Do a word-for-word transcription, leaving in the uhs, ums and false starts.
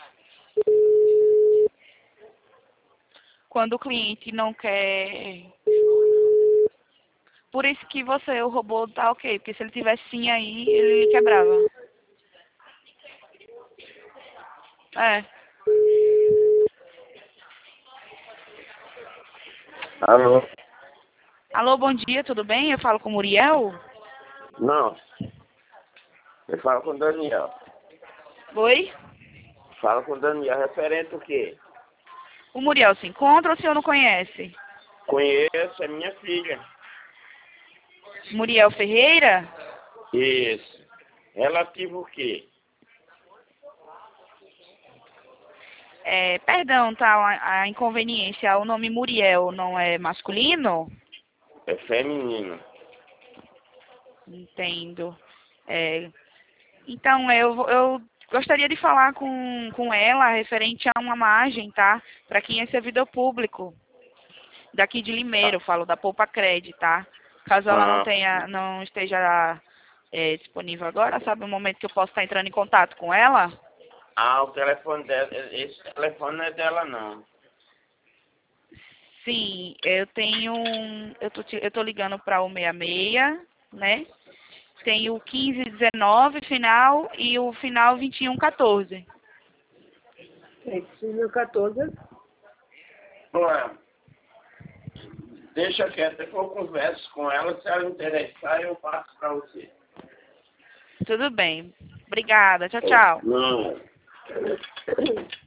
Quando o cliente não quer... Por isso que você, o robô, tá ok. Porque se ele tivesse sim aí, ele quebrava. É. Alô? Alô, bom dia, tudo bem? Eu falo com o Muriel? Não. Eu falo com o Daniel. Oi? Fala com o Daniel. Referente o quê? O Muriel se encontra ou o senhor não conhece? Conheço, é minha filha. Muriel Ferreira? Isso. Relativo o quê? É, perdão, tá? A, a inconveniência. O nome Muriel não é masculino? É feminino. Entendo. É, então, eu, eu gostaria de falar com, com ela referente a uma margem, tá? Para quem é servidor público. Daqui de Limeiro, eu falo da Poupa Cred, tá? Caso ela não Ah, tenha, não esteja é, disponível agora, sabe o momento que eu posso estar entrando em contato com ela? ah, o telefone dela, esse telefone não é dela não. Sim, eu tenho, um- eu tô, te- eu tô ligando para o sessenta e seis, né? Tem o quinze dezenove final e o final vinte e um quatorze. É, dois mil e quatorze. Ué, deixa quieto, depois eu converso com ela, se ela interessar eu passo pra você. Tudo bem. Obrigada. Tchau, tchau. Não.